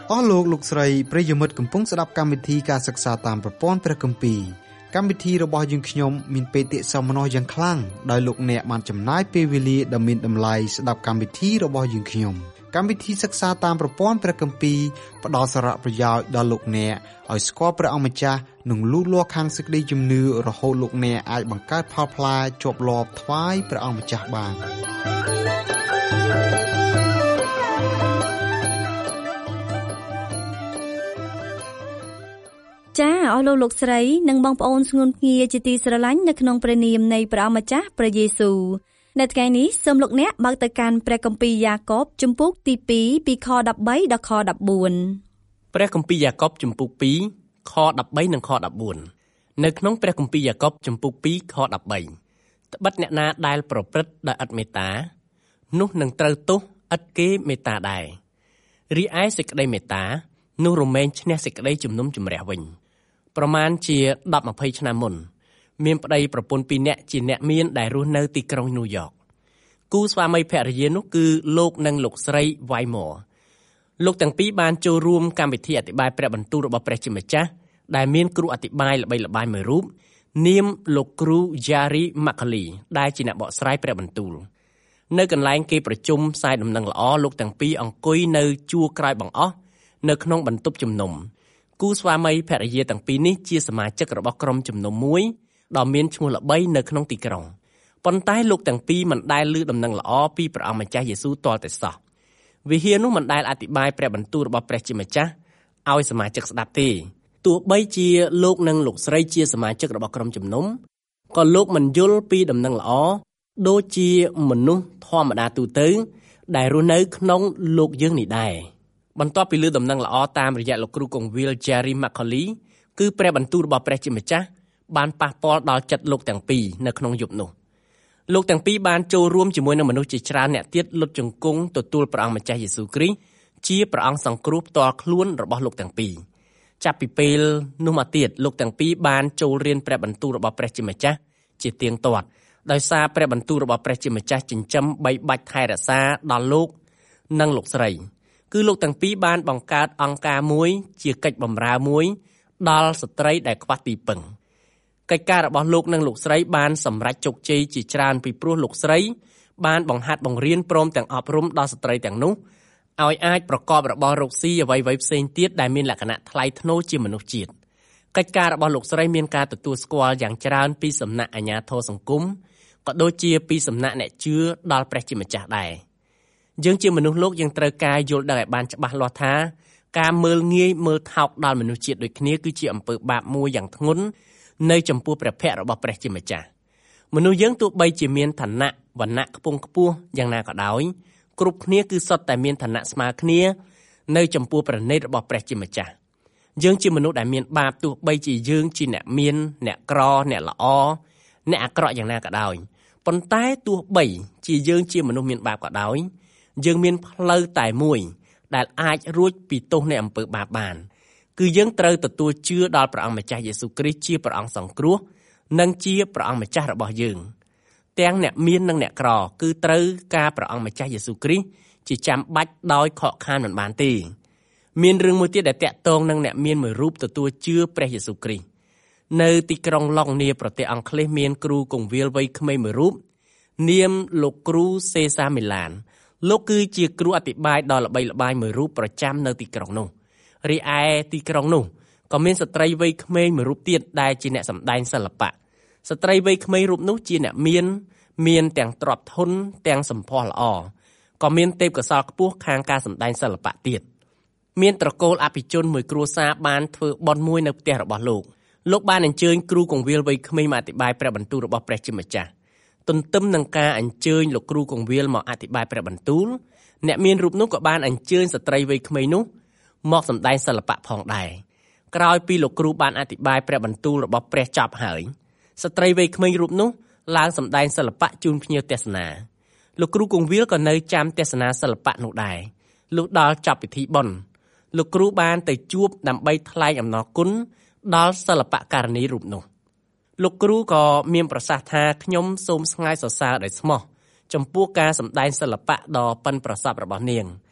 អស់លោកស្រីប្រិយមិត្តកំពុងស្ដាប់កម្មវិធីការសិក្សាតាមប្រព័ន្ធព្រះគម្ពីរកម្មវិធីរបស់យើងខ្ញុំមានបេតិសោមនស្សយ៉ាងខ្លាំងដោយលោកអ្នកបានចំណាយពេលវេលាដ៏មានតម្លៃស្ដាប់កម្មវិធីរបស់យើងខ្ញុំកម្មវិធីសិក្សាតាមប្រព័ន្ធព្រះគម្ពីរផ្ដល់សារៈប្រយោជន៍ដល់លោកអ្នកឲ្យស្គាល់ព្រះអង្គម្ចាស់និងលូតលាស់ខាងសេចក្តីជំនឿរហូតលោកអ្នកអាចបង្កើតផលផ្លែជាប់លាប់ថ្វាយព្រះអង្គម្ចាស់បានចាអស់លោកស្រីនិងបងប្អូនស្ងួនងាជាទីស្រឡាញ់នៅក្នុងព្រះនាមនៃព្រះអម្ចាស់ព្រះយេស៊ូវនៅថ្ងៃនេះសូមលោកអ្នកបើកទៅកាន់ព្រះគម្ពីរយ៉ាកុបជំពូកទី2ពីខ13ដល់ខ14 ព្រះគម្ពីរយ៉ាកុបជំពូក2ខ13និងខ14នៅក្នុងព្រះគម្ពីរយ៉ាកុបជំពូក2ខ13ត្បិតអ្នកណាដែលប្រព្រឹត្តដោយឥតមេត្តានោះនឹងត្រូវទោសឥតគេមេត្តាដែររីឯសេចក្តីមេត្តានោះរមែងឈ្នះសេចក្តីជំនុំជម្រះវិញប្រមាណជា 10-20 ឆ្នាំមុនមានប្តីប្រពន្ធ2នាក់ជាអ្នកមានដែលរស់នៅទីក្រុងញូវយ៉កគូស្វាមីភរិយានោះគឺលោកនិងលោកស្រីវ៉ៃម៉ូលោកទាំងពីរបានចូលរួមកម្មវិធីអធិប្បាយព្រះបន្ទូលរបស់ព្រះជាម្ចាស់ដែលមានគ្រូអធិប្បាយល្បីល្បាញមួយរូបនាមលោកគ្រូ Jerry McCauley ដែលជាអ្នកបកស្រាយព្រះបន្ទូលនៅកន្លែងគេប្រជុំផ្សាយដំណឹងល្អលោកទាំងពីរអង្គុយនៅជួរក្រោយបង្អស់នៅក្នុងបន្ទប់ជំនុំគូស្វាមីភរិយាទាំងពីរនេះជាសមាជិករបស់ក្រុមជំនុំមួយដ៏មានឈ្មោះល្បីនៅក្នុងទីក្រុងប៉ុន្តែលោកទាំងពីរមិនដែលឮដំណឹងល្អពីព្រះអង្គម្ចាស់យេស៊ូវទាល់តែសោះវិហារនោះមិនដែលអធិប្បាយព្រះបន្ទូលរបស់ព្រះជាម្ចាស់ឲ្យសមាជិកស្ដាប់ទេទោះបីជាលោកនិងលោកស្រីជាសមាជិករបស់ក្រុមជំនុំក៏លោកមិនយល់ពីដំណឹងល្អដូចជាមនុស្សធម្មតាទូទៅដែលរស់នៅក្នុងលោកយើងនេះដែរបន្ទាប់ពីឮដំណឹងល្អតាមរយៈលោកគ្រូកុងវិល Jerry McCauley គឺព្រះបន្ទូលរបស់ព្រះជាម្ចាស់បានប៉ះពាល់ដល់ចិត្តលោកទាំងពីរនៅក្នុងយប់នោះលោកទាំងពីរបានចូលរួមជាមួយនឹងមនុស្សជាច្រើនអ្នកទៀតលុតជង្គង់ទទួលព្រះអង្គម្ចាស់យេស៊ូវគ្រីស្ទជាព្រះអង្គសង្គ្រោះផ្ទាល់ខ្លួនរបស់លោកទាំងពីរចាប់ពីពេលនោះមកទៀតលោកទាំងពីរបានចូលរៀនព្រះបន្ទូលរបស់ព្រះជាម្ចាស់ជាទៀងទាត់ដោយសារព្រះបន្ទូលរបស់ព្រះជាម្ចាស់ចិញ្ចឹមបីបាច់ថែរក្សាដល់លោកនិងលោកស្រីគឺលោកទាំងពីរបានបង្កើតអង្គការមួយជាកិច្ចបម្រើមួយដល់ស្ត្រីដែលខ្វះទីពឹងកិច្ចការរបស់លោកនិងលោកស្រីបានសម្រេចជោគជ័យជាច្រើនពីព្រោះលោកស្រីបានបង្ហាត់បង្រៀនព្រមទាំងអប់រំដល់ស្ត្រីទាំងនោះឲ្យអាចប្រកបរបររកស៊ីអ្វីៗផ្សេងទៀតដែលមានលក្ខណៈថ្លៃថ្នូរជាមនុស្សជាតិកិច្ចការរបស់លោកស្រីមានការទទួលស្គាល់យ៉ាងច្រើនពីសំណាក់អាជ្ញាធរសង្គមក៏ដូចជាពីសំណាក់អ្នកជឿដល់ព្រះជាម្ចាស់ដែរយើងជាមនុស្សលោកយើងត្រូវការយល់ដឹងឲ្យបានច្បាស់លាស់ថាការមើលងាយមើលថោកដល់មនុស្សជាតិដូចគ្នាគឺជាអំពើបាបមួយយ៉ាងធ្ងន់នៅចំពោះព្រះភ័ក្ត្ររបស់ព្រះជាម្ចាស់មនុស្សយើងទោះបីជាមានឋានៈវណ្ណៈខ្ពង់ខ្ពស់យ៉ាងណាក៏ដោយគ្រប់គ្នាគឺសុទ្ធតែមានឋានៈស្មើគ្នានៅចំពោះព្រះនេតរបស់ព្រះជាម្ចាស់យើងជាមនុស្សដែលមានបាបទោះបីជាយើងជាអ្នកមានអ្នកក្រអ្នកល្អអ្នកអាក្រក់យ៉ាងណាក៏ដោយប៉ុន្តែទោះបីជាយើងជាមនុស្សមានបាបក៏ដោយយើងមានផ្លូវតែមួយដែលអាចរួចពីទោសនៃអំពើបាបបានគឺយើងត្រូវទទួលជឿដល់ព្រះអង្គម្ចាស់យេស៊ូវគ្រីស្ទជាព្រះអង្គសង្គ្រោះនិងជាព្រះអង្គម្ចាស់របស់យើងទាំងអ្នកមាននិងអ្នកក្រគឺត្រូវការព្រះអង្គម្ចាស់យេស៊ូវគ្រីស្ទជាចាំបាច់ដោយខកខានមិនបានទេមានរឿងមួយទៀតដែលតាក់ទងនឹងអ្នកមានមួយរូបទទួលជឿព្រះយេស៊ូវគ្រីស្ទនៅទីក្រុងឡុងនីប្រទេសអង់គ្លេសមានគ្រូកុងវិលវ័យក្មេងមួយរូបនាមលោកគ្រូសេសាមីឡានលោកគឺជាគ្រូអធិប្បាយដ៏ល្បីល្បាញមួយរូបប្រចាំនៅទីក្រុងនោះរីឯទីក្រុងនោះក៏មានស្ត្រីវ័យក្មេងមួយរូបទៀតដែលជាអ្នកសម្ដែងសិល្បៈស្ត្រីវ័យក្មេងរូបនោះជាអ្នកមានទាំងទ្រព្យធនទាំងសម្ផស្សល្អក៏មានទេពកោសល្យខ្ពស់ខាងការសម្ដែងសិល្បៈទៀតមានត្រកូលអភិជនមួយគ្រួសារបានធ្វើបុណ្យមួយនៅផ្ទះរបស់លោកបានអញ្ជើញគ្រូកុងវិលវ័យក្មេងមកអធិប្បាយព្រះបន្ទូលរបស់ព្រះជាម្ចាស់ទន្ទឹមនឹងការអញ្ជើញលោកគ្រូកុងវិលមកអធិប្បាយព្រះបន្ទូលអ្នកមានរូបនោះក៏បានអញ្ជើញស្ត្រីវ័យក្មេងនោះមកសម្ដែងសិល្បៈផងដែរក្រោយពីលោកគ្រូបានអធិប្បាយព្រះបន្ទូលរបស់ព្រះចប់ហើយស្ត្រីវ័យក្មេងរូបនោះឡើងសម្ដែងសិល្បៈជូនភ្ញៀវទស្សនាលោកគ្រូកុងវិលក៏នៅចាំទស្សនាសិល្បៈនោះដែរលុះដល់ចប់ពិធីបុណ្យលោកគ្រូបានទៅជួបដើម្បីថ្លែងអំណរគុណដល់សិល្បករនីរូបនោះលោកគ្រូក៏មានប្រសាសន៍ថាខ្ញុំសូមស្ងើចសរសើរដោយស្មោះចំពោះការសម្ដែងសិល្បៈដ៏ប៉ិនប្រសប់របស់នាង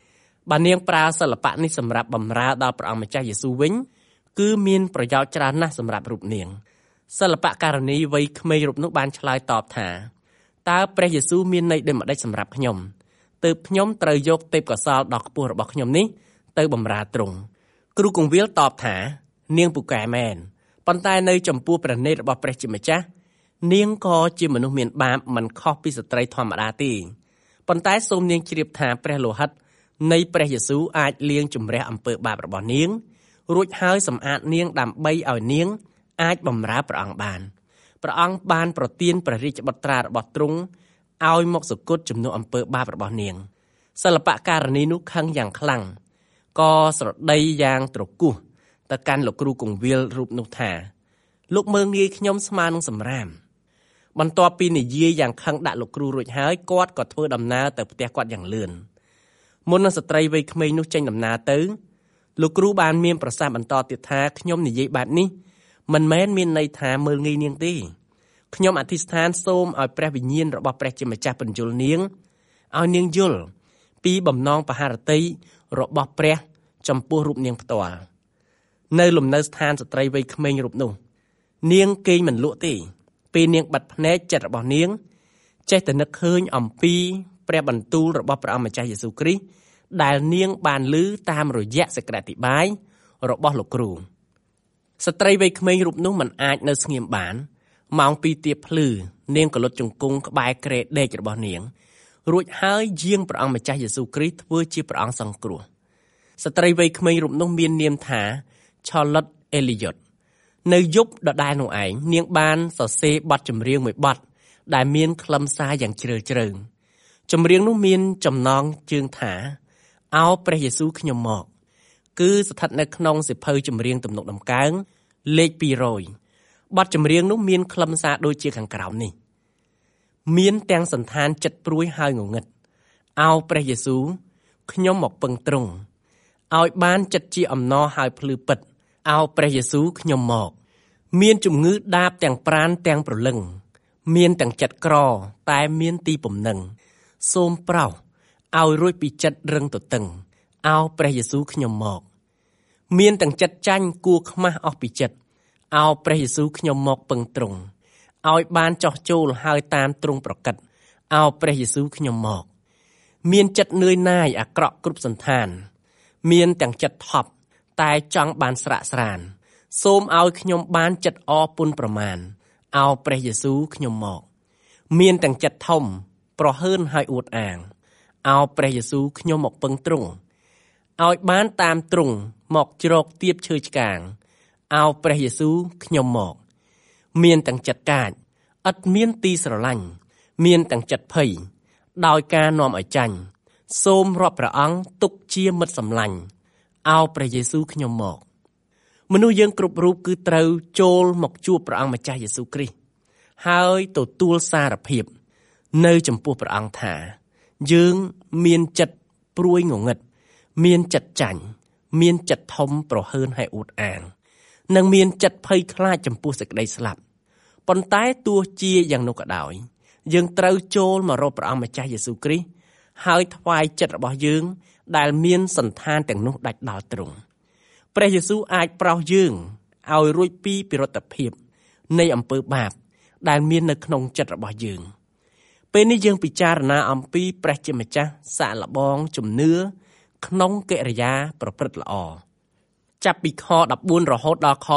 បើនាងប្រើសិល្បៈនេះសម្រាប់បម្រើដល់ព្រះអង្គម្ចាស់យេស៊ូវវិញគឺមានប្រយោជន៍ច្រើនណាស់សម្រាប់រូបនាងសិល្បៈករណីវ័យក្មេងរូបនោះបានឆ្លើយតបថាតើព្រះយេស៊ូវមានន័យដូចម្តេចសម្រាប់ខ្ញុំទើបខ្ញុំត្រូវយកទេពកោសល្យដ៏ខ្ពស់របស់ខ្ញុំនេះទៅបម្រើទ្រង់គ្រូគង្វាលតបថានាងពូកែមែនប៉ុន្តែនៅចំពោះព្រះនេតរបស់ព្រះជាម្ចាស់នាងក៏ជាមនុស្សមានបាបមិនខុសពីស្ត្រីធម្មតាទេប៉ុន្តែសូមនាងជ្រាបថាព្រះលោហិតនៃព្រះយេស៊ូវអាចលាងជម្រះអំពើបាបរបស់នាងរួចហើយសម្អាតនាងដើម្បីឲ្យនាងអាចបម្រើព្រះអង្គបានព្រះអង្គបានប្រទានព្រះរាជបុត្រារបស់ទ្រង់ឲ្យមកសគត់ជំនួសអំពើបាបរបស់នាងសិល្បករនីនោះខឹងយ៉ាងខ្លាំងក៏ស្រដីយ៉ាងត្រគោះទៅកាន់លោកគ្រូគង្វាលរូបនោះថាលោកមើលងាយខ្ញុំស្មើនឹងសម្រាមបន្ទាប់ពីនិយាយយ៉ាងខឹងដាក់លោកគ្រូរួចហើយគាត់ក៏ធ្វើដំណើរទៅផ្ទះគាត់យ៉ាងលឿនមុននឹងស្ត្រីវ័យក្មេងនោះចេញដំណើរទៅលោកគ្រូបានមានប្រសាសន៍បន្តទៀតថាខ្ញុំនិយាយបែបនេះមិនមែនមានន័យថាមើលងាយនាងទេខ្ញុំអធិស្ឋានសូមឲ្យព្រះវិញ្ញាណរបស់ព្រះជាម្ចាស់បញ្យល់នាងឲ្យនាងយល់ពីបំណងបហារតីរបស់ព្រះចំពោះរូបនាងផ្ទាល់នៅលំនៅស្ថានស្ត្រីវ័យក្មេងរូបនោះនាងគេងមិនលក់ទេពេលនាងបាត់ភ្នែកចិត្តរបស់នាងចេះតែនឹកឃើញអំពីព្រះបន្ទូលរបស់ព្រះអម្ចាស់យេស៊ូវគ្រីស្ទដែលនាងបានឮតាមរយៈសេចក្តីអធិប្បាយរបស់លោកគ្រូស្ត្រីវ័យក្មេងរូបនោះមិនអាចនៅស្ងៀមបានម៉ោង 2 ទៀបភ្លឺនាងក៏លុតជង្គង់ក្បែរគ្រែដេករបស់នាងរួចហើយយាងព្រះអង្គម្ចាស់យេស៊ូវគ្រីស្ទធ្វើជាព្រះអង្គសង្គ្រោះស្ត្រីវ័យក្មេងរូបនោះមាននាមថាឆាឡុតអេលីយ៉ុតនៅយប់ដដែលនោះឯងនាងបានសរសេរបទចម្រៀងមួយបទដែលមានខ្លឹមសារយ៉ាងជ្រាលជ្រៅចម្រៀងនោះមានចំណងជើងថាអោព្រះយេស៊ូវខ្ញុំមកគឺស្ថិតនៅក្នុងសៀវភៅចម្រៀងទំនុកដំកើងលេខ200បទចម្រៀងនោះមានខ្លឹមសារដូចជាខាងក្រោមនេះមានទាំងសន្តានចិត្តព្រួយហើយងងឹតអោព្រះយេស៊ូវខ្ញុំមកពឹងទ្រង់ឲ្យបានចិត្តជាអំណរហើយភ្លឺពិតអោព្រះយេស៊ូវខ្ញុំមកមានជំងឺដាបទាំងប្រាណទាំងព្រលឹងមានទាំងចិត្តក្រតែមានទីពំនឹងសូមប្រោសឲ្យរួចពីចិត្តរឹងទទឹងអោព្រះយេស៊ូវខ្ញុំមកមានទាំងចិត្តចាញ់គួរខ្មាស់អស់ពីចិត្តអោព្រះយេស៊ូវខ្ញុំមកពឹងទ្រង់ឲ្យបានចោះចូលហើយតាមទ្រង់ប្រកិតអោព្រះយេស៊ូវខ្ញុំមកមានចិត្តនឿយណាយអាក្រក់គ្រប់សន្តានមានទាំងចិត្តថប់តែចង់បានស្រាក់ស្រានសូមឲ្យខ្ញុំបានចិត្តអរពុនប្រមាណអោព្រះយេស៊ូវខ្ញុំមកមានទាំងចិត្តធំប្រហើនហើយអួតអាងអោព្រះយេស៊ូវខ្ញុំមកពឹងទ្រង់ឲ្យបានតាមទ្រង់មកជ្រកទៀបឈើឆ្កាងអោព្រះយេស៊ូវខ្ញុំមកមានទាំងចិត្តកាចឥតមានទីស្រឡាញ់មានទាំងចិត្តភ័យដោយការនាំឲ្យចាញ់សូមរាប់ព្រះអង្គទុកជាមិត្តសម្លាញ់អោព្រះយេស៊ូវខ្ញុំមកមនុស្សយើងគ្រប់រូបគឺត្រូវចូលមកជួបព្រះអង្គម្ចាស់យេស៊ូវគ្រីស្ទហើយទទួលសារភាពនៅចំពោះព្រះអង្គថាយើងមានចិត្តព្រួយងងឹតមានចិត្តចាញ់មានចិត្តធំប្រហើនហើយអួតអាងនិងមានចិត្តភ័យខ្លាចចំពោះសេចក្តីស្លាប់ប៉ុន្តែទោះជាយ៉ាងនោះក៏ដោយយើងត្រូវចូលមករកព្រះអង្គម្ចាស់យេស៊ូវគ្រីស្ទហើយថ្វាយចិត្តរបស់យើងដែលមានសន្តានទាំងនោះដាច់ដល់ទ្រង់ព្រះយេស៊ូវអាចប្រោសយើងឲ្យរួចពីពិរុទ្ធភាពនៃអំពើបាបដែលមាននៅក្នុងចិត្តរបស់យើងពេលនេះយើងពិចារណាអំពីព្រះជាម្ចាស់សាកល្បងជំនឿក្នុងកិរិយាប្រព្រឹត្តល្អចាប់ពីខ14រហូតដល់ខ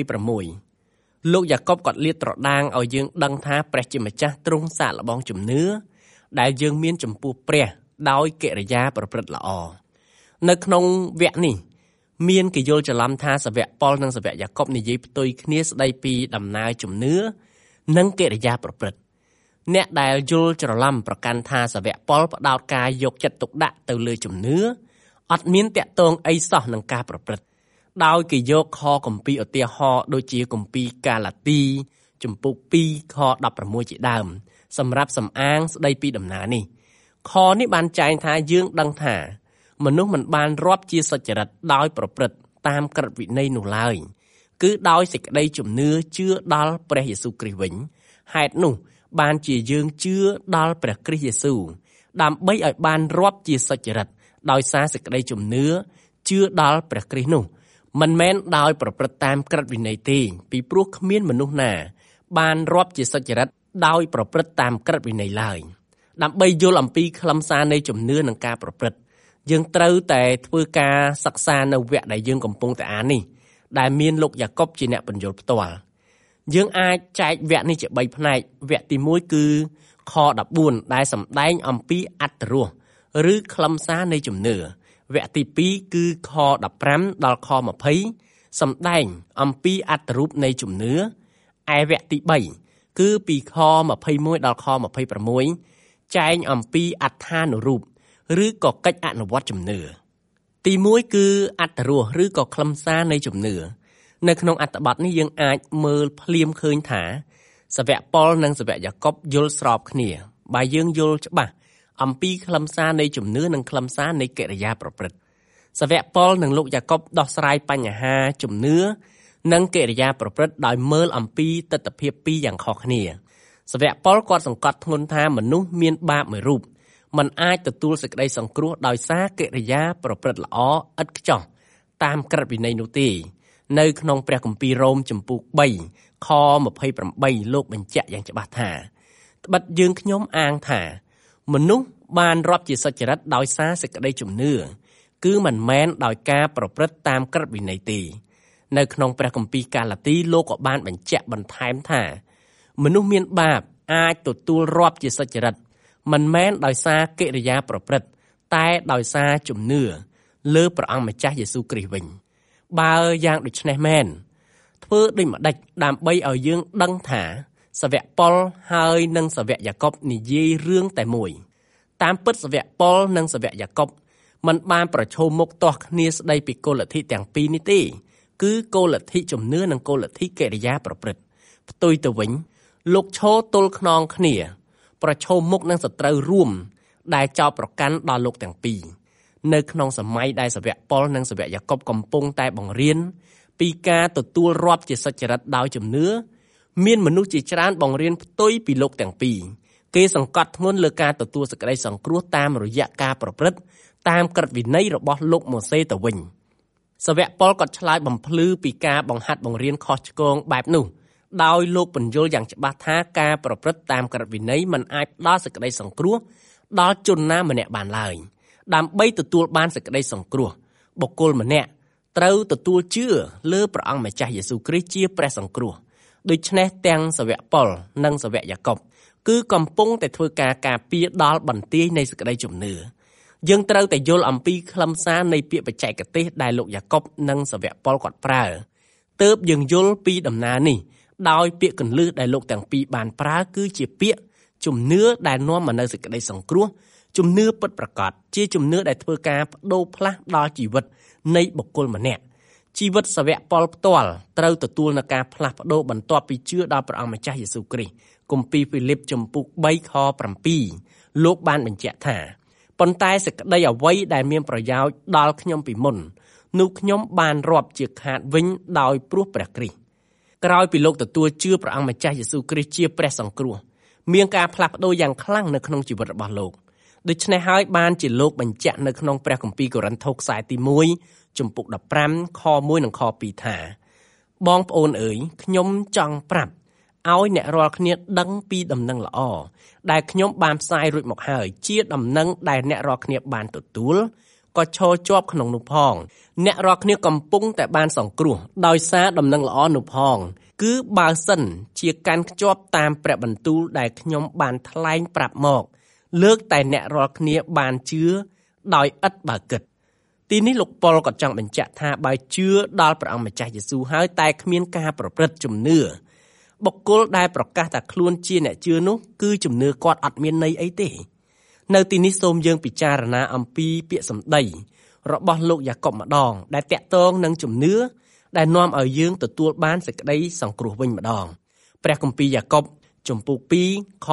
26លោកយ៉ាកុបក៏លាតត្រដាងឲ្យយើងដឹងថាព្រះជាម្ចាស់ទ្រង់សាកល្បងជំនឿដែលយើងមានចំពោះព្រះដោយកិរិយាប្រព្រឹត្តល្អនៅក្នុងវគ្គនេះមានគេយល់ច្រឡំថាសាវកប៉ុលនិងសាវកយ៉ាកុបនិយាយផ្ទុយគ្នាស្ដីពីដំណើរជំនឿនិងកិរិយាប្រព្រឹត្តអ្នកដែលយល់ច្រឡំប្រកាន់ថាសាវកប៉ុលផ្ដោតការយកចិត្តទុកដាក់ទៅលើជំនឿអត់មានតាក់ទងអីសោះនឹងការប្រព្រឹត្តដោយគេយកខគម្ពីរឧទាហរណ៍ដូចជាគម្ពីរកាឡាទីជំពូក2ខ16ជាដើមសម្រាប់សំអាងស្ដីពីដំណើរនេះខនេះបានចែងថាយើងដឹងថាមនុស្សមិនបានរាប់ជាសុចរិតដោយប្រព្រឹត្តតាមក្រឹតវិន័យនោះឡើយគឺដោយសេចក្តីជំនឿជឿដល់ព្រះយេស៊ូវគ្រីស្ទវិញហេតុនោះបានជាយើងជឿដល់ព្រះគ្រីស្ទយេស៊ូវដើម្បីឲ្យបានរាប់ជាសុចរិតដោយសារសេចក្តីជំនឿជឿដល់ព្រះគ្រីស្ទនោះមិនមែនដោយប្រព្រឹត្តតាមក្រឹតវិន័យទេពីព្រោះគ្មានមនុស្សណាបានរាប់ជាសុចរិតដោយប្រព្រឹត្តតាមក្រឹតវិន័យឡើយដើម្បីយល់អំពីខ្លឹមសារនៃជំនឿនិងការប្រព្រឹត្តយើងត្រូវតែធ្វើការសិក្សានៅវគ្គដែលយើងកំពុងតែអាននេះដែលមានលោកយ៉ាកុបជាអ្នកបញ្យល់ផ្ទាល់យើងអាចចែកវគ្គនេះជា3ផ្នែកវគ្គទី1គឺខ14ដែលសម្ដែងអំពីអត្ថរសឬខ្លឹមសារនៃជំនឿវគ្គទី2គឺខ15ដល់ខ20សម្ដែងអំពីអត្ថរូបនៃជំនឿឯវគ្គទី3គឺពីខ21ដល់ខ26ចែងអំពីអត្ថានុរូបឬក៏កិច្ចអនុវត្តជំនឿទី1គឺអត្ថរសឬក៏ខ្លឹមសារនៃជំនឿនៅក្នុងអត្ថបទនេះយើងអាចមើលភ្លាមឃើញថាសាវកប៉ុលនិងសាវកយ៉ាកុបយល់ស្របគ្នាបើយើងយល់ច្បាស់អំពីខ្លឹមសារនៃជំនឿនិងខ្លឹមសារនៃកិរិយាប្រព្រឹត្តសាវកប៉ុលនិងលោកយ៉ាកុបដោះស្រាយបញ្ហាជំនឿនិងកិរិយាប្រព្រឹត្តដោយមើលអំពីទិដ្ឋភាពពីរយ៉ាងខុសគ្នាសាវកប៉ុលគាត់សង្កត់ធ្ងន់ថាមនុស្សមានបាបមួយរូបมันអាចទទួលសេចក្តីសង្គ្រោះដោយសារកិរិយាប្រព្រឹត្តល្អឥតខ្ចោះតាមក្រឹតវិន័យនោះទេនៅក្នុងព្រះគម្ពីររ៉ូមជំពូក3ខ28លោកបញ្ជាក់យ៉ាងច្បាស់ថាត្បិតយើងខ្ញុំអាងថាមនុស្សបានរាប់ជាសុចរិតដោយសារសេចក្តីជំនឿគឺមិនមែនដោយការប្រព្រឹត្តតាមក្រឹតវិន័យទេនៅក្នុងព្រះគម្ពីរកាឡាទីលោកក៏បានបញ្ជាក់បន្ថែមថាមនុស្សមានបាបអាចទទួលរាប់ជាសុចរិតមិនមែនដោយសារកិរិយាប្រព្រឹត្តតែដោយសារជំនឿលើព្រះអង្គម្ចាស់យេស៊ូវគ្រីស្ទវិញបើយ៉ាងដូច្នេះមែនធ្វើដូចម្ដេចដើម្បីឲ្យយើងដឹងថាសាវកប៉ុលហើយនិងសាវកយ៉ាកុបនិយាយរឿងតែមួយតាមពិតសាវកប៉ុលនិងសាវកយ៉ាកុបមិនបានប្រឈមមុខទាស់គ្នាស្ដីពីគោលលទ្ធិទាំងពីរនេះទេគឺគោលលទ្ធិជំនឿនិងគោលលទ្ធិកិរិយាប្រព្រឹត្តផ្ទុយទៅវិញលោកឈរទល់ខ្នងគ្នាប្រឈមមុខនឹងសត្រូវរួមដែលចោទប្រកាន់ដល់លោកទាំងពីរនៅក្នុងសម័យដែលសាវកប៉ុលនិងសាវកយ៉ាកុបកំពុងតែបង្រៀនពីការទទួលរាប់ជាសុចរិតដោយជំនឿមានមនុស្សជាច្រើនបង្រៀនផ្ទុយពីលោកទាំងពីរគេសង្កត់ធ្ងន់លើការទទួលសេចក្តីសង្គ្រោះតាមរយៈការប្រព្រឹត្តតាមក្រឹតវិន័យរបស់លោកម៉ូសេទៅវិញសាវកប៉ុលក៏ឆ្លើយបំភ្លឺពីការបង្ហាត់បង្រៀនខុសឆ្គងបែបនោះដោយលោកបញ្យល់យ៉ាងច្បាស់ថាការប្រព្រឹត្តតាមក្រឹតវិន័យមិនអាចផ្ដល់សេចក្តីសង្គ្រោះដល់ជនណាម្នាក់បានឡើយដើម្បីទទួលបានសេចក្តីសង្គ្រោះបុគ្គលម្នាក់ត្រូវទទួលជឿលើព្រះអង្គម្ចាស់យេស៊ូវគ្រីស្ទជាព្រះសង្គ្រោះដូច្នេះទាំងសាវកប៉ុលនិងសាវកយ៉ាកុបគឺកំពុងតែធ្វើការការពារដល់បន្ទាយនៃសេចក្តីជំនឿយើងត្រូវតែយល់អំពីខ្លឹមសារនៃពាក្យបច្ចេកទេសដែលលោកយ៉ាកុបនិងសាវកប៉ុលគាត់ប្រើទើបយើងយល់ពីដំណើរនេះដោយពាក្យគន្លឹះដែលលោកទាំងពីរបានប្រើគឺជាពាក្យជំនឿដែលនាំមកនូវសេចក្តីសង្គ្រោះជំនឿពិតប្រាកដជាជំនឿដែលធ្វើការបដូរផ្លាស់ដល់ជីវិតនៃបុគ្គលម្នាក់ជីវិតសាវកប៉ុលផ្ទាល់ត្រូវទទួលនឹងការផ្លាស់ប្ដូរបន្ទាប់ពីជឿដល់ព្រះអង្គម្ចាស់យេស៊ូវគ្រីស្ទគម្ពីរហ្វីលីបជំពូក3ខ7លោកបានបញ្ជាក់ថាប៉ុន្តែសេចក្តីអ្វីដែលមានប្រយោជន៍ដល់ខ្ញុំពីមុននោះខ្ញុំបានរាប់ជាខាតវិញដោយព្រោះព្រះគ្រីស្ទក្រោយពីលោកទទួលជឿព្រះអង្គម្ចាស់យេស៊ូវគ្រីស្ទជាព្រះសង្គ្រោះមានការផ្លាស់ប្ដូរយ៉ាងខ្លាំងនៅក្នុងជីវិតរបស់លោកដូច្នេះហើយបានជាលោកបញ្ជាក់នៅក្នុងព្រះគម្ពីរកូរិនថូសខ្សែទី1ជំពូក15ខ1និងខ2ថាបងប្អូនអើយខ្ញុំចង់ប្រាប់ឲ្យអ្នករាល់គ្នាដឹងពីដំណឹងល្អដែលខ្ញុំបានផ្សាយរួចមកហើយជាដំណឹងដែលអ្នករាល់គ្នាបានទទួលក៏ឈរជាប់ក្នុងនោះផងអ្នករាល់គ្នាកំពុងតែបានសង្គ្រោះដោយសារដំណឹងល្អនោះផងគឺបើសិនជាកាន់ខ្ជាប់តាមព្រះបន្ទូលដែលខ្ញុំបានថ្លែងប្រាប់មកលើកតែអ្នករាល់គ្នាបានជឿដោយឥតបើគិតទីនេះលោកប៉ុលក៏ចង់បញ្ជាក់ថាបើជឿដល់ព្រះអង្គម្ចាស់យេស៊ូវហើយតែគ្មានការប្រព្រឹត្តជំនឿបុគ្គលដែលប្រកាសថាខ្លួនជាអ្នកជឿនោះគឺជំនឿគាត់អត់មានន័យអីទេនៅទីនេះសូមយើងពិចារណាអំពីពាក្យសម្ដីរបស់លោកយ៉ាកុបម្ដងដែលតាក់ទងនឹងជំនឿដែលនាំឲ្យយើងទទួលបានសេចក្តីសង្គ្រោះវិញម្ដងព្រះគម្ពីរយ៉ាកុបជំពូក2ខ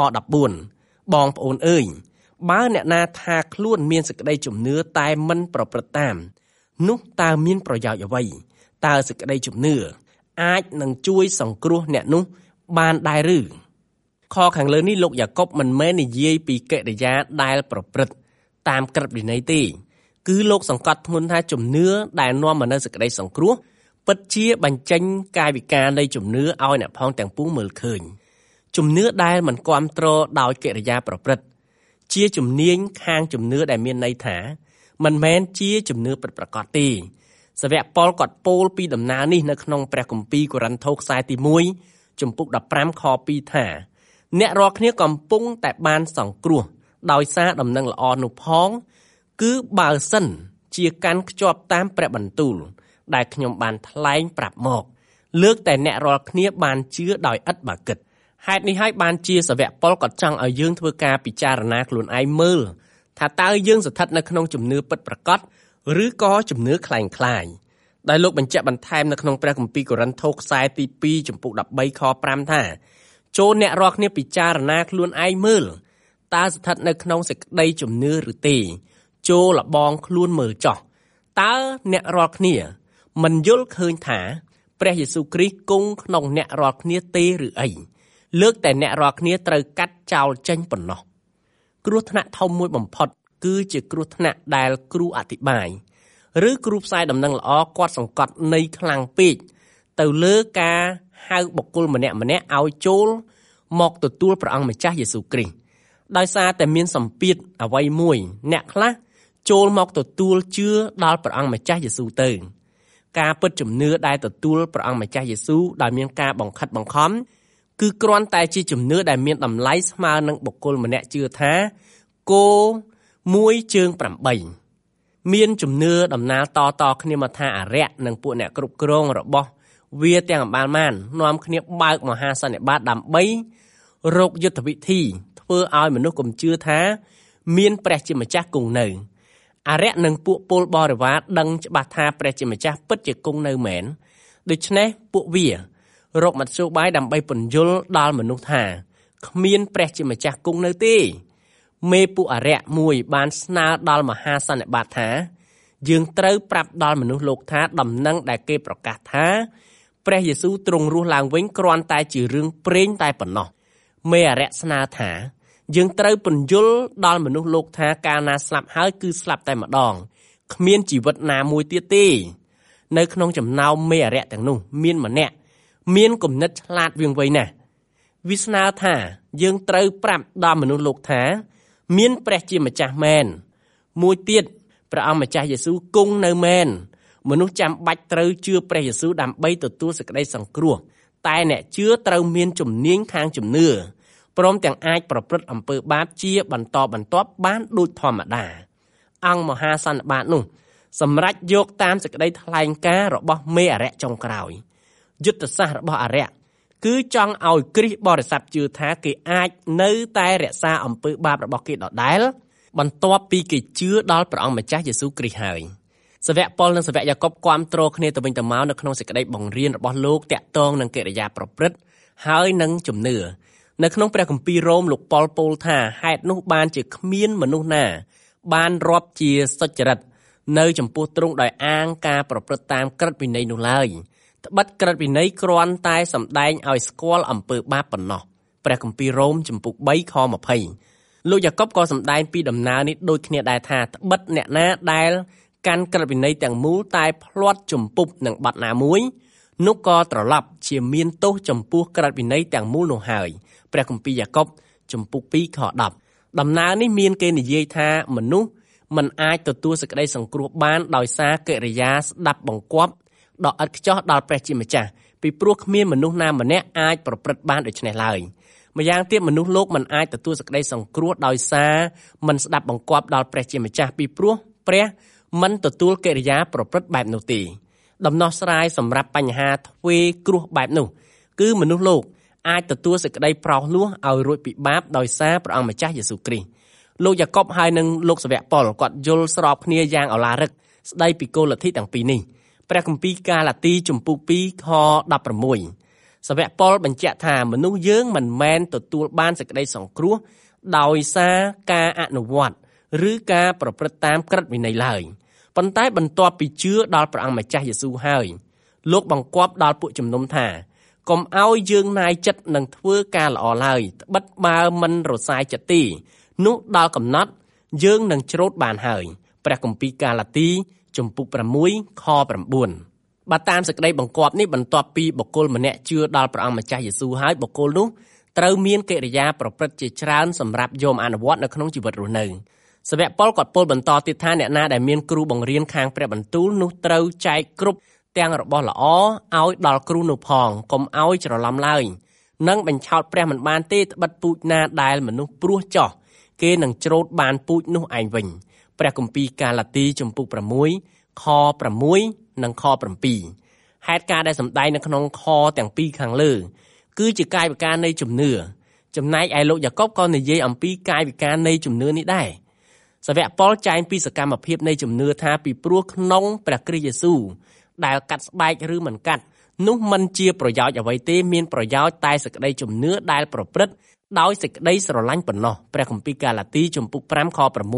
14បងប្អូនអើយបើអ្នកណាថាខ្លួនមានសេចក្តីជំនឿតែមិនប្រព្រឹត្តតាមនោះតើមានប្រយោជន៍អ្វីតើសេចក្តីជំនឿអាចនឹងជួយសង្គ្រោះអ្នកនោះបានដែរឬខខាងលើនេះលោកយ៉ាកុបមិនមែននិយាយពីកិរិយាដែលប្រព្រឹត្តតាមក្រឹតវិន័យទេគឺលោកសង្កត់ធ្ងន់ថាជំនឿដែលនាំមកនូវសេចក្តីសង្គ្រោះពិតជាបញ្ចេញកាយវិការនៃជំនឿឲ្យអ្នកផងទាំងពួងមើលឃើញជំនឿដែលមិនគាំទ្រដោយកិរិយាប្រព្រឹត្តជាជំនាញខាងជំនឿដែលមានន័យថាមិនមែនជាជំនឿពិតប្រាកដទេសាវកប៉ុលគាត់ពោលពីដំណើរនេះនៅក្នុងព្រះគម្ពីរកូរិនថូសខ្សែទី1ជំពូក15ខ2ថាអ្នករាល់គ្នាកំពុងតែបានសង្គ្រោះដោយសារដំណឹងល្អនោះផងគឺបើសិនជាកាន់ខ្ជាប់តាមព្រះបន្ទូលដែលខ្ញុំបានថ្លែងប្រាប់មកលើកតែអ្នករាល់គ្នាបានជឿដោយឥតបាគិតហេតុនេះហើយបានជាសាវកប៉ុលក៏ចង់ឲ្យយើងធ្វើការពិចារណាខ្លួនឯងមើលថាតើយើងស្ថិតនៅក្នុងជំនឿពិតប្រាកដឬក៏ជំនឿคล้ายៗដែលលោកបញ្ជាក់បន្ថែមនៅក្នុងព្រះគម្ពីរកូរិនថូសខ្សែទី2ចំពុក13ខ5ថាចូលអ្នករាល់គ្នាពិចារណាខ្លួនឯងមើលតើស្ថិតនៅក្នុងសេចក្តីជំនឿឬទេចូលលបងខ្លួនមើលចោះតើអ្នករាល់គ្នាមិនយល់ឃើញថាព្រះយេស៊ូវគ្រីស្ទគង់ក្នុងអ្នករាល់គ្នាទេឬអីលើកតែអ្នករាល់គ្នាត្រូវកាត់ចោលចេញប៉ុណ្ណោះគ្រោះថ្នាក់ធំមួយបំផុតគឺជាគ្រោះថ្នាក់ដែលគ្រូអធិប្បាយឬគ្រូផ្សាយដំណឹងល្អគាត់សង្កត់ន័យខ្លាំងពេកទៅលើការហៅបុគ្គលម្នាក់ៗឲ្យចូលមកទទួលព្រះអង្គម្ចាស់យេស៊ូវគ្រីស្ទដោយសារតែមានសម្ពាធអ្វីមួយអ្នកខ្លះចូលមកទទួលជឿដល់ព្រះអង្គម្ចាស់យេស៊ូវទៅការពិតជំនឿដែលទទួលព្រះអង្គម្ចាស់យេស៊ូវដោយមានការបង្ខិតបង្ខំគឺគ្រាន់តែជាជំនឿដែលមានតម្លៃស្មើនឹងបុគ្គលម្នាក់ជឿថាគោ1ជើង8មានជំនឿដំណាលតគ្នាមកថាអរិយនិងពួកអ្នកគ្រប់គ្រងរបស់វាទាំងអបាលម៉ាននាំគ្នាបើកមហាសន្និបាតដើម្បីរកយុទ្ធវិធីធ្វើឲ្យមនុស្សកុំជឿថាមានព្រះជាម្ចាស់គង់នៅអរិយនិងពួកពលបរិវារដឹងច្បាស់ថាព្រះជាម្ចាស់ពិតជាគង់នៅមែនដូច្នេះពួកវារកមធ្យោបាយដើម្បីពន្យល់ដល់មនុស្សថាគ្មានព្រះជាម្ចាស់គង់នៅទេមេពួកអរិយមួយបានស្នើដល់មហាសន្និបាតថាយើងត្រូវប្រាប់ដល់មនុស្សលោកថាដំណឹងដែលគេប្រកាសថាព្រះយេស៊ូវទ្រង់រស់ឡើងវិញគ្រាន់តែជារឿងព្រេងតែប៉ុណ្ណោះមេអរិយស្នើថាយើងត្រូវពន្យល់ដល់មនុស្សលោកថាកាលណាស្លាប់ហើយគឺស្លាប់តែម្ដងគ្មានជីវិតណាមួយទៀតទេនៅក្នុងចំណោមមេអរិយទាំងនោះមានម្នាក់មានគំនិតឆ្លាតវាងវៃណាស់វាស្នើថាយើងត្រូវប្រាប់ដល់មនុស្សលោកថាមានព្រះជាម្ចាស់មែនមួយទៀតព្រះអង្គម្ចាស់យេស៊ូវគង់នៅមែនមនុស្សចាំបាច់ត្រូវជឿព្រះយេស៊ូវដើម្បីទទួលសេចក្តីសង្គ្រោះតែអ្នកជឿត្រូវមានជំនាញខាងជំនឿព្រមទាំងអាចប្រព្រឹត្តអំពើបាបជាបន្តបន្ទាប់បានដូចធម្មតាអង្គមហាសន្និបាតនោះសម្រេចយកតាមសេចក្តីថ្លែងការណ៍របស់មេអរិយចុងក្រោយយុទ្ធសាស្ត្ររបស់អរិយគឺចង់ឲ្យគ្រីស្ទបរិស័ទជឿថាគេអាចនៅតែរក្សាអំពើបាបរបស់គេដដែលបន្ទាប់ពីគេជឿដល់ព្រះអង្គម្ចាស់យេស៊ូវគ្រីស្ទហើយសាវកប៉ុលនិងសាវកយ៉ាកុបគាំទ្រគ្នាទៅវិញទៅមកនៅក្នុងសេចក្តីបង្រៀនរបស់លោកតាក់ទងនឹងកិរិយាប្រព្រឹត្តហើយនឹងជំនឿនៅក្នុងព្រះគម្ពីររ៉ូមលោកប៉ុលពោលថាហេតុនោះបានជាគ្មានមនុស្សណាបានរាប់ជាសុចរិតនៅចំពោះទ្រង់ដោយអាងការប្រព្រឹត្តតាមក្រឹតវិន័យនោះឡើយត្បិតក្រឹតវិន័យគ្រាន់តែសម្ដែងឲ្យស្គាល់អំពើបាបប៉ុណ្ណោះព្រះគម្ពីររ៉ូមចំពុក3ខ20លោកយ៉ាកុបក៏សម្ដែងពីដំណើរនេះដូចគ្នាដែរថាត្បិតអ្នកណាដែលកាន់ក្រឹតវិន័យទាំងមូលតែភ្លាត់ជំពប់នឹងបទណាមួយនោះក៏ត្រឡប់ជាមានទោសចំពោះក្រឹតវិន័យទាំងមូលនោះហើយព្រះគម្ពីរយ៉ាកុបចំពុក2ខ10ដំណើរនេះមានគេនិយាយថាមនុស្សមិនអាចទទួលសេចក្តីសង្គ្រោះបានដោយសារកិរិយាស្ដាប់បង្គាប់ដ៏ឥតខ្ចោះដល់ព្រះជាម្ចាស់ពីព្រោះគ្មានមនុស្សណាម្នាក់អាចប្រព្រឹត្តបានដូច្នេះឡើយម្យ៉ាងទៀតមនុស្សលោកមិនអាចទទួលសេចក្តីសង្គ្រោះដោយសារមិនស្ដាប់បង្គាប់ដល់ព្រះជាម្ចាស់ពីព្រោះព្រះមិនទទួលកិរិយាប្រព្រឹត្តបែបនោះទេដំណោះស្រាយសម្រាប់បញ្ហាទ្វេគ្រោះបែបនោះគឺមនុស្សលោកអាចទទួលសេចក្តីប្រោសលោះឲ្យរួចពីបាបដោយសារព្រះអង្គម្ចាស់យេស៊ូវគ្រីស្ទលោកយ៉ាកុបហើយនិងលោកសាវកប៉ុលគាត់យល់ស្របគ្នាយ៉ាងឱឡារិកស្ដីពីគោលលទ្ធិទាំងពីរនេះព្រះគម្ពីរកាឡាទីជំពូក2ខ16សាវកប៉ុលបញ្ជាក់ថាមនុស្សយើងមិនមែនទទួលបានសេចក្តីសង្គ្រោះដោយសារការអនុវត្តឬការប្រព្រឹត្តតាមក្រឹតវិន័យឡើយប៉ុន្តែបន្ទាប់ពីជឿដល់ព្រះអង្គម្ចាស់យេស៊ូវហើយលោកបង្គាប់ដល់ពួកជំនុំថាកុំឲ្យយើងណាយចិត្តនឹងធ្វើការល្អឡើយត្បិតបើមិនរសាយចិត្តទេនោះដល់កំណត់យើងនឹងច្រូតបានហើយព្រះគម្ពីរកាឡាទីជំពូក6ខ9បើតាមសេចក្តីបង្គាប់នេះបន្ទាប់ពីបុគ្គលម្នាក់ជឿដល់ព្រះអង្គម្ចាស់យេស៊ូវហើយបុគ្គលនោះត្រូវមានកិរិយាប្រព្រឹត្តជាច្រើនសម្រាប់យកអនុវត្តនៅក្នុងជីវិតរស់នៅសាវកប៉ុលគាត់ពោលបន្តទៀតថាអ្នកណាដែលមានគ្រូបង្រៀនខាងព្រះបន្ទូលនោះត្រូវចែកគ្រប់ទាំងរបស់ល្អឲ្យដល់គ្រូនោះផងកុំឲ្យច្រឡំឡើយនឹងបញ្ឆោតព្រះមិនបានទេត្បិតពូជណាដែលមនុស្សព្រោះចោះគេនឹងច្រូតបានពូជនោះឯងវិញព្រះគម្ពីរកាឡាទីជំពូក6ខ6និងខ7ហេតុការណ៍ដែលសម្ដែងនៅក្នុងខទាំងពីរខាងលើគឺជាកាយវិការនៃជំនឿចំណែកឯលោកយ៉ាកុបក៏និយាយអំពីកាយវិការនៃជំនឿនេះដែរសាវកប៉ុលចែងពីសកម្មភាពនៃជំនឿថាពីព្រោះក្នុងព្រះគ្រីស្ទយេស៊ូវដែលកាត់ស្បែកឬមិនកាត់នោះមិនជាប្រយោជន៍អ្វីទេមានប្រយោជន៍តែសេចក្តីជំនឿដែលប្រព្រឹត្តដោយសេចក្តីស្រឡាញ់ប៉ុណ្ណោះព្រះគម្ពីរកាឡាទីជំពូក5ខ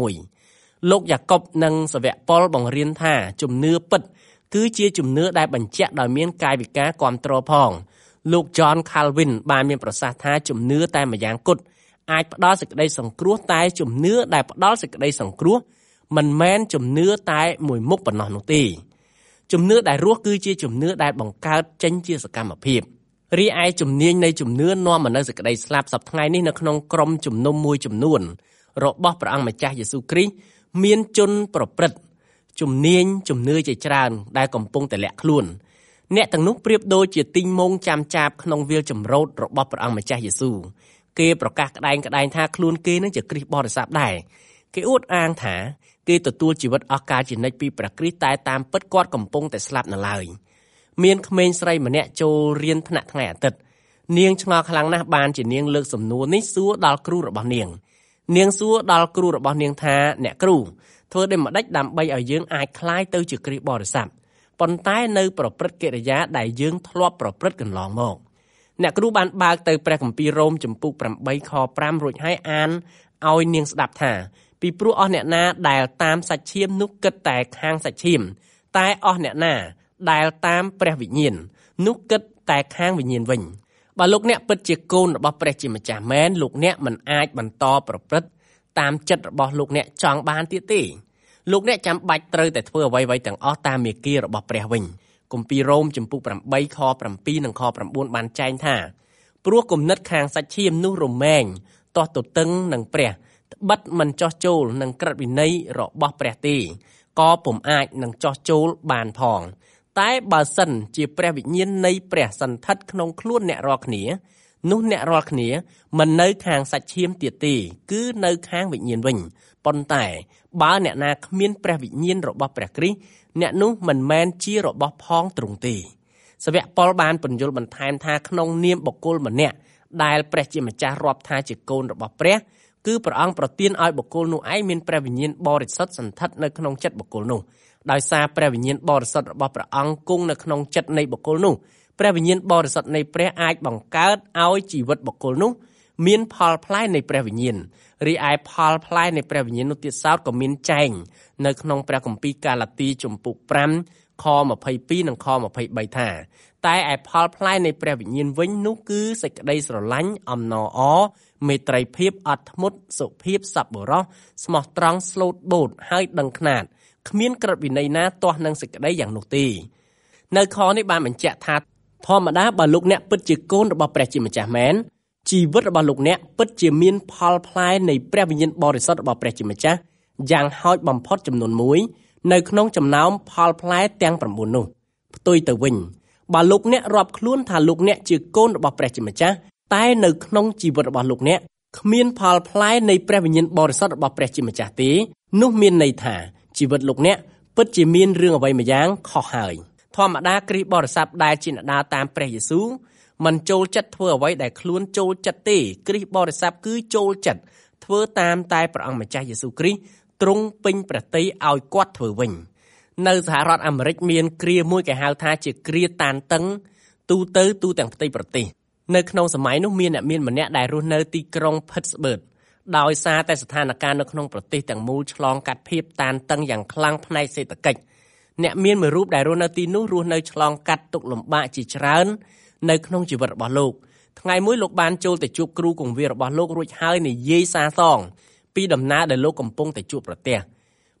6លោកយ៉ាកុបនិងសាវកប៉ុលបង្រៀនថាជំនឿពិតគឺជាជំនឿដែលបញ្ជាក់ដោយមានកាយវិការគាំទ្រផងលោក John Calvin បានមានប្រសាសន៍ថាជំនឿតែម្យ៉ាងគត់អាចផ្ដល់សេចក្តីសង្គ្រោះតែជំនឿដែលផ្ដល់សេចក្តីសង្គ្រោះមិនមែនជំនឿតែមួយមុខប៉ុណ្ណោះនោះទេជំនឿដែលរស់គឺជាជំនឿដែលបង្កើតចេញជាសកម្មភាពរីឯជំនាញនៃជំនឿនាំមកនូវសេចក្តីស្លាប់សប្តាហ៍ថ្ងៃនេះនៅក្នុងក្រុមជំនុំមួយចំនួនរបស់ព្រះអង្គម្ចាស់យេស៊ូវគ្រីស្ទមានជនប្រព្រឹត្តជំនាញជំនឿជាច្រើនដែលកំពុងតែលាក់ខ្លួនអ្នកទាំងនោះប្រៀបដូចជាទីងមងចាំចាបក្នុងវាលចម្រោតរបស់ព្រះអង្គម្ចាស់យេស៊ូវគេប្រកាសក្តែងថាខ្លួនគេនឹងជាគ្រីស្ទបរិស័ទដែរគេអួតអាងថាគេទទួលជីវិតអស់កលជានិច្ចពីព្រះគ្រីស្ទតែតាមពិតគាត់កំពុងតែស្លាប់នៅឡើយមានក្មេងស្រីម្នាក់ចូលរៀនថ្នាក់ថ្ងៃអាទិត្យនាងឆ្ងល់ខ្លាំងណាស់បានជានាងលើកសំណួរនេះសួរដល់គ្រូរបស់នាងសួរដល់គ្រូរបស់នាងថាអ្នកគ្រូធ្វើដូចម្តេចដើម្បីឲ្យយើងអាចក្លាយទៅជាគ្រីស្ទបរិស័ទប៉ុន្តែនៅប្រព្រឹត្តកិរិយាដែលយើងធ្លាប់ប្រព្រឹត្តកន្លងមកអ្នកគ្រូបានបើកទៅព្រះគម្ពីររ៉ូមជំពូក8ខ5រួចហើយអានឲ្យនាងស្ដាប់ថាពីព្រោះអស់អ្នកណាដែលតាមសាច់ឈាមនោះគិតតែខាងសាច់ឈាមតែអស់អ្នកណាដែលតាមព្រះវិញ្ញាណនោះគិតតែខាងវិញ្ញាណវិញបើលោកអ្នកពិតជាកូនរបស់ព្រះជាម្ចាស់មែនលោកអ្នកមិនអាចបន្តប្រព្រឹត្តតាមចិត្តរបស់លោកអ្នកចង់បានទៀតទេលោកអ្នកចាំបាច់ត្រូវតែធ្វើអ្វីៗទាំងអស់តាមមាគ៌ារបស់ព្រះវិញគម្ពីររ៉ូមជំពូក8ខ7និងខ9បានចែងថាព្រោះគំនិតខាងសាច់ឈាមនោះរមែងទាស់ទទឹងនឹងព្រះត្បិតមិនចោះចូលនឹងក្រឹតវិន័យរបស់ព្រះទេក៏ពុំអាចនឹងចោះចូលបានផងតែបើសិនជាព្រះវិញ្ញាណនៃព្រះសន្ធិដ្ឋក្នុងខ្លួនអ្នករាល់គ្នានោះអ្នករាល់គ្នាមិននៅខាងសាច់ឈាមទៀតទេគឺនៅខាងវិញ្ញាណវិញប៉ុន្តែបើអ្នកណាគ្មានព្រះវិញ្ញាណរបស់ព្រះគ្រីស្ទអ្នកនោះមិនមែនជារបស់ផងទ្រង់ទេសាវកប៉ុលបានពន្យល់បន្ថែមថាក្នុងនាមបុគ្គលម្នាក់ដែលព្រះជាម្ចាស់រាប់ថាជាកូនរបស់ព្រះគឺព្រះអង្គប្រទានឲ្យបុគ្គលនោះឯងមានព្រះវិញ្ញាណបរិសុទ្ធសន្ធិដ្ឋនៅក្នុងចិត្តបុគ្គលនោះដោយសារព្រះវិញ្ញាណបរិសុទ្ធរបស់ព្រះអង្គគង់នៅក្នុងចិត្តនៃបុគ្គលនោះព្រះវិញ្ញាណបរិសុទ្ធនៃព្រះអាចបង្កើតឲ្យជីវិតបុគ្គលនោះមានផលផ្លែនៃព្រះវិញ្ញាណរីឯផលផ្លែនៃព្រះវិញ្ញាណនោះទៀតសោតក៏មានចែងនៅក្នុងព្រះគម្ពីរកាឡាទីជំពូក5ខ22និងខ23ថាតែឯផលផ្លែនៃព្រះវិញ្ញាណវិញនោះគឺសេចក្តីស្រឡាញ់អំណរអរមេត្រីភាពអត់ធ្មត់សុភាពសប្បុរសស្មោះត្រង់ស្លូតបូតហើយដឹងខ្នាតគ្មានក្រឹតវិន័យណាទាស់នឹងសេចក្តីយ៉ាងនោះទេនៅខនេះបានបញ្ជាក់ថាធម្មតាបើលោកអ្នកពិតជាកូនរបស់ព្រះជាម្ចាស់មែនជីវិតរបស់លោកអ្នកពិតជាមានផលផ្លែនៃព្រះវិញ្ញាណបរិសុទ្ធរបស់ព្រះជាម្ចាស់យ៉ាងហោចបំផុតចំនួន1នៅក្នុងចំណោមផលផ្លែទាំង9នោះផ្ទុយទៅវិញបើលោកអ្នករាប់ខ្លួនថាលោកអ្នកជាកូនរបស់ព្រះជាម្ចាស់តែនៅក្នុងជីវិតរបស់លោកអ្នកគ្មានផលផ្លែនៃព្រះវិញ្ញាណបរិសុទ្ធរបស់ព្រះជាម្ចាស់ទេនោះមានន័យថាជីវិតលោកអ្នកពិតជាមានរឿងអ្វីម្យ៉ាងខុសហើយធម្មតាគ្រីស្ទបរិស័ទដែលជាអ្នកដើរតាមព្រះយេស៊ូវមិនចូលចិត្តធ្វើអ្វីដែលខ្លួនចូលចិត្តទេគ្រីស្ទបរិស័ទគឺចូលចិត្តធ្វើតាមតែព្រះអង្គម្ចាស់យេស៊ូវគ្រីស្ទទ្រង់ពេញព្រះទ័យឲ្យគាត់ធ្វើវិញនៅសហរដ្ឋអាមេរិកមានគ្រាមួយគេហៅថាជាគ្រាតានតឹងទូទាំងផ្ទៃប្រទេសនៅក្នុងសម័យនោះមានអ្នកមានម្នាក់ដែលរស់នៅទីក្រុង Pittsburgh ដោយសារតែស្ថានភាពនៅក្នុងប្រទេសទាំងមូលឆ្លងកាត់ភាពតានតឹងយ៉ាងខ្លាំងផ្នែកសេដ្ឋកិច្ចអ្នកមានមួយរូបដែលរស់នៅទីនោះរស់នៅឆ្លងកាត់ទុក្ខលំបាកជាច្រើននៅក្នុងជីវិតរបស់លោកថ្ងៃមួយលោកបានចូលទៅជួបគ្រូគង្វាលរបស់លោករួចហើយនិយាយសារសងពីដំណើរដែលលោកកំពុងតែជួបប្រទះ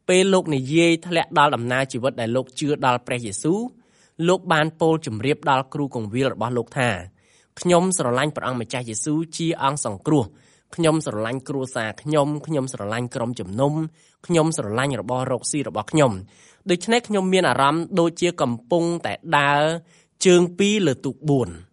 ពេលលោកនិយាយធ្លាក់ដល់ដំណើរជីវិតដែលលោកជឿដល់ព្រះយេស៊ូវលោកបានពោលជម្រាបដល់គ្រូកងវិលរបស់លោកថាខ្ញុំស្រឡាញ់ព្រះអង្គម្ចាស់យេស៊ូវជាអង្គសង្គ្រោះខ្ញុំស្រឡាញ់គ្រួសារខ្ញុំស្រឡាញ់ក្រុមជំនុំខ្ញុំស្រឡាញ់របស់រកស៊ីរបស់ខ្ញុំដូច្នេះខ្ញុំមានអារម្មណ៍ដូចជាកំពុងតែដើរជើងពីរលើទូក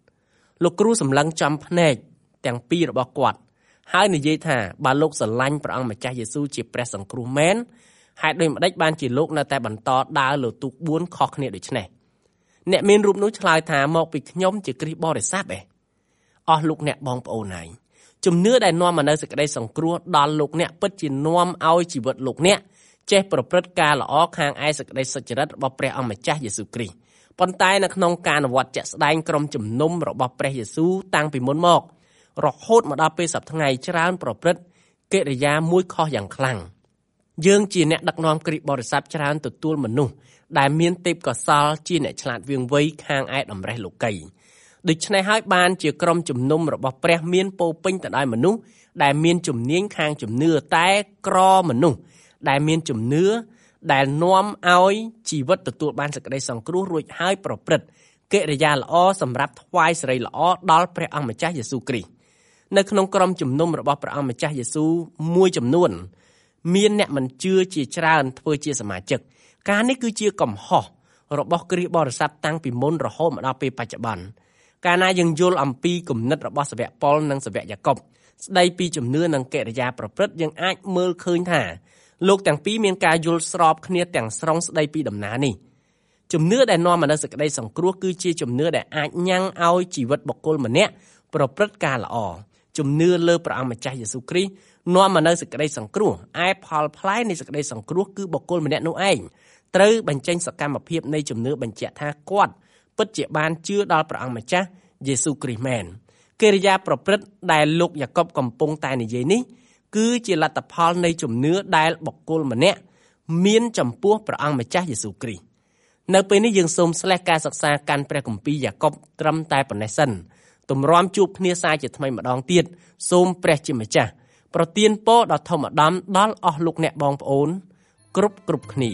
4លោកគ្រូសម្លឹងចំភ្នែកទាំងពីររបស់គាត់ហើយនិយាយថាបើលោកស្រឡាញ់ព្រះអង្គម្ចាស់យេស៊ូវជាព្រះសង្គ្រោះមែនហេតុដូចម្តេចបានជាលោកនៅតែបន្តដើរលើទូក4ខុសគ្នាដូចនេះអ្នកមានរូបនោះឆ្លើយថាមកពីខ្ញុំជាគ្រីស្ទបរិស័ទអស់លោកអ្នកបងប្អូនហើយជំនឿដែលនាំមកនៅសេចក្តីសង្គ្រោះដល់លោកអ្នកពិតជានាំឲ្យជីវិតលោកអ្នកចេះប្រព្រឹត្តការល្អខាងឯសេចក្តីសុចរិតរបស់ព្រះអង្គម្ចាស់យេស៊ូវគ្រីស្ទប៉ុន្តែនៅក្នុងការអនុវត្តជាក់ស្ដែងក្រុមជំនុំរបស់ព្រះយេស៊ូវតាំងពីមុនមករហូតមកដល់ពេលសប្តាហ៍ថ្ងៃច្រើនប្រព្រឹត្តកិរិយាមួយខុសយ៉ាងខ្លាំងយើងជាអ្នកដឹកនាំគ្រីស្ទបរិស័ទច្រើនទទួលមនុស្សដែលមានទេពកោសល្យជាអ្នកឆ្លាតវៀងវៃខាងឯតម្រេះលោកីដូច្នេះហើយបានជាក្រុមជំនុំរបស់ព្រះមានពោពេញទៅដោយមនុស្សដែលមានជំនាញខាងជំនឿតែក្រមនុស្សដែលមានជំនឿដែលនាំឲ្យជីវិតទទួលបានសេចក្តីសង្គ្រោះរួចហើយប្រព្រឹត្តកិរិយាល្អសម្រាប់ថ្វាយសិរីល្អដល់ព្រះអង្គម្ចាស់យេស៊ូវគ្រីស្ទនៅក្នុងក្រុមជំនុំរបស់ព្រះអង្គម្ចាស់យេស៊ូវមួយចំនួនមានអ្នកមិនជឿជាច្រើនធ្វើជាសមាជិកការនេះគឺជាកំហុសរបស់គ្រីស្ទបរិស័ទតាំងពីមុនរហូតមកដល់ពេលបច្ចុប្បន្នកាលណាយើងយល់អំពីគំនិតរបស់សាវកប៉ុលនិងសាវកយ៉ាកុបស្ដីពីជំនឿនិងកិរិយាប្រព្រឹត្តយើងអាចមើលឃើញថាលោកទាំងពីរមានការយល់ស្របគ្នាទាំងស្រុងស្ដីពីដំណើរនេះជំនឿដែលនាំមកនូវសេចក្តីសង្គ្រោះគឺជាជំនឿដែលអាចញ៉ាំងឲ្យជីវិតបុគ្គលម្នាក់ប្រព្រឹត្តការល្អជំនឿលើព្រះអង្គម្ចាស់យេស៊ូវគ្រីស្ទនាំមកនូវសេចក្តីសង្គ្រោះឯផលផ្លែនៃសេចក្តីសង្គ្រោះគឺបុគ្គលម្នាក់នោះឯងត្រូវបញ្ចេញសកម្មភាពនៃជំនឿបញ្ជាក់ថាគាត់ពិតជាបានជឿដល់ព្រះអង្គម្ចាស់យេស៊ូវគ្រីស្ទមែនកិរិយាប្រព្រឹត្តដែលលោកយ៉ាកុបកំពុងតែនិយាយនេះគឺជាលទ្ធផលនៃជំនឿដែលបុគ្គលម្នាក់មានចំពោះព្រះអង្គម្ចាស់យេស៊ូវគ្រីស្ទនៅពេលនេះយើងសូមស្លេះការសិក្សាកាន់ព្រះគម្ពីរយ៉ាកុបត្រឹមតែប៉ុណ្ណេះសិនទម្រាំជួបគ្នាសាជាថ្មីម្ដងទៀតសូមព្រះជាម្ចាស់ប្រទានពរដ៏ធម្មតាដល់អស់លោកអ្នកបងប្អូនគ្រប់គ្នា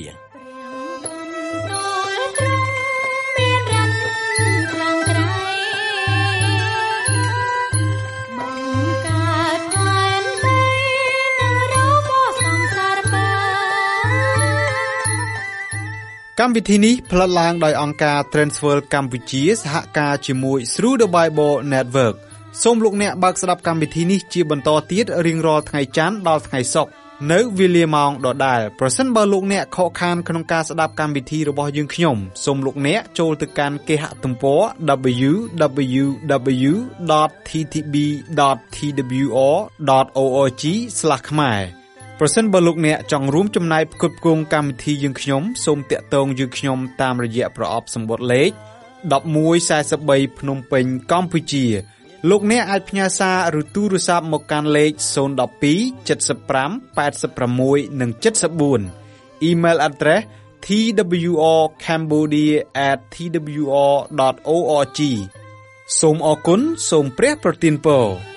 កម្មវិធីនេះផ្លាត់ឡើងដោយអង្គការ Transworld កម្ពុជាសហការជាមួយ Through the Bible Network សូមលោកអ្នកបើកស្ដាប់កម្មវិធីនេះជាបន្តទៀតរៀងរាល់ថ្ងៃច័ន្ទដល់ថ្ងៃសុក្រនៅវេលាម៉ោងដដែលប្រសិនបើលោកអ្នកខកខានក្នុងការស្ដាប់កម្មវិធីរបស់យើងខ្ញុំសូមលោកអ្នកចូលទៅកាន់គេហទំព័រ www.ttb.twr.org/ ខ្មែរប្រសិនបើលោកអ្នកចង់រួមចំណែកផ្គត់ផ្គង់កម្មវិធីយើងខ្ញុំសូមតាក់ទងយើងខ្ញុំតាមរយៈប្រអប់សម្បត្តិលេខ1143ភ្នំពេញកម្ពុជាលោកអ្នកអាចផ្ញើសារឬទូរស័ព្ទមកកាន់លេខ012 75 86 និង 74 Email address twrcambodia@twr.org សូមអរគុណសូមព្រះប្រទានពរ